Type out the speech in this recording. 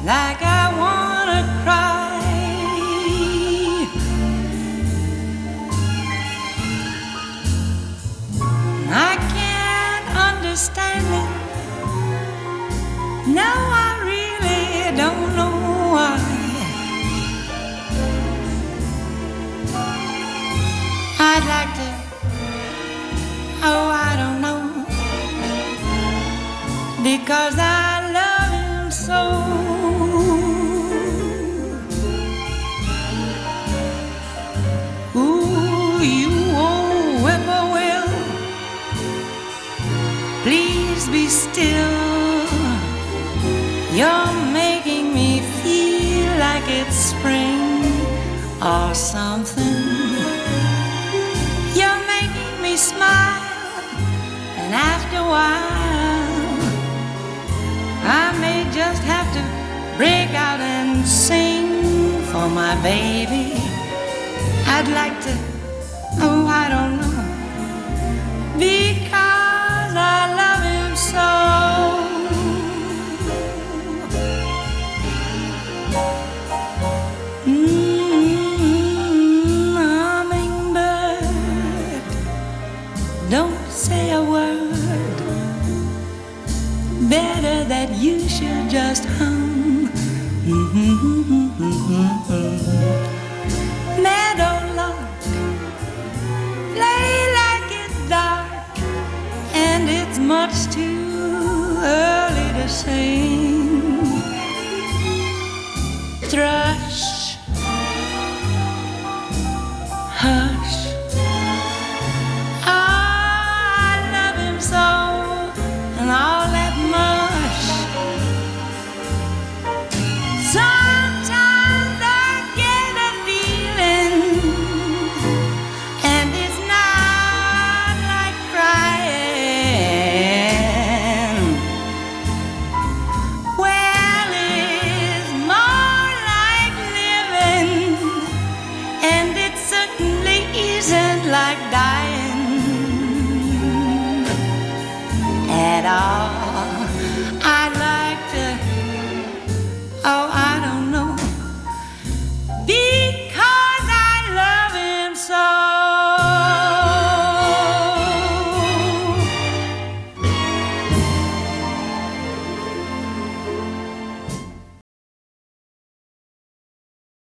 like I wanna cry. I can't understand it. No, I really don't know why. I'd like to, oh, I don't know, because I love him so. Ooh, you old whippoorwill, please be still. You're making me feel like it's spring or something. You're making me smile, and after a while I may just have to break out and sing for my baby. I'd like to, oh, I don't know, because I love him so. Hummingbird, don't say a word. Better that you should just hum. Meadowlark, play like it's dark and it's much too early to sing. Thrush,